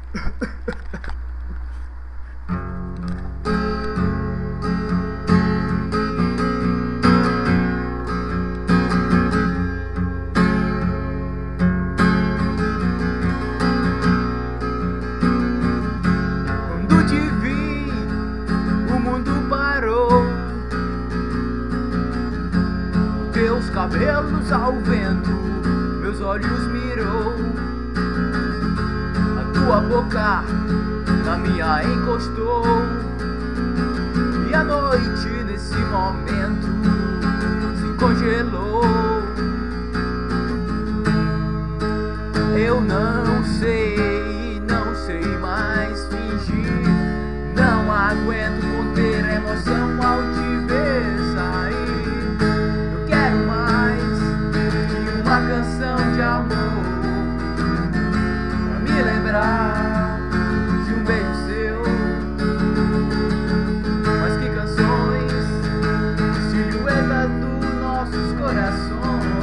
Quando te vi, o mundo parou. Teus cabelos ao vento, meus olhos mirou. A tua boca na minha encostou. E a noite nesse momento se congelou. Eu não sei mais fingir. Não aguento conter a emoção ao te ver sair. Eu quero mais que uma canção de amor pra me lembrar de um beijo seu. Mas que canções, silhueta dos nossos corações.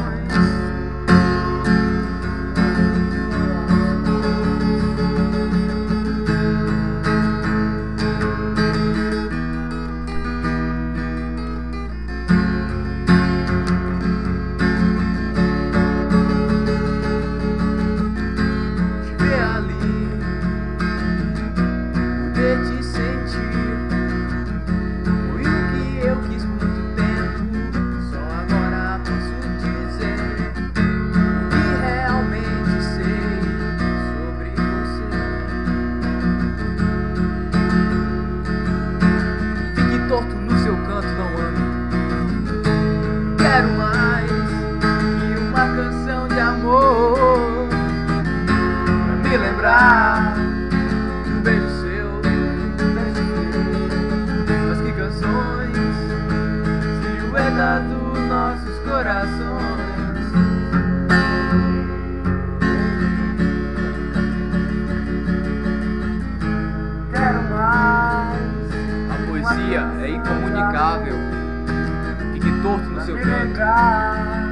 Te sentir foi o que eu quis por muito tempo. Só agora posso dizer o que realmente sei sobre você. Fique torto no seu canto, não ame. Quero mais que uma canção de amor pra me lembrar de um beijo seu. Silhueta dos nossos corações. Quero mais. A poesia é incomunicável. Fique torto no seu canto.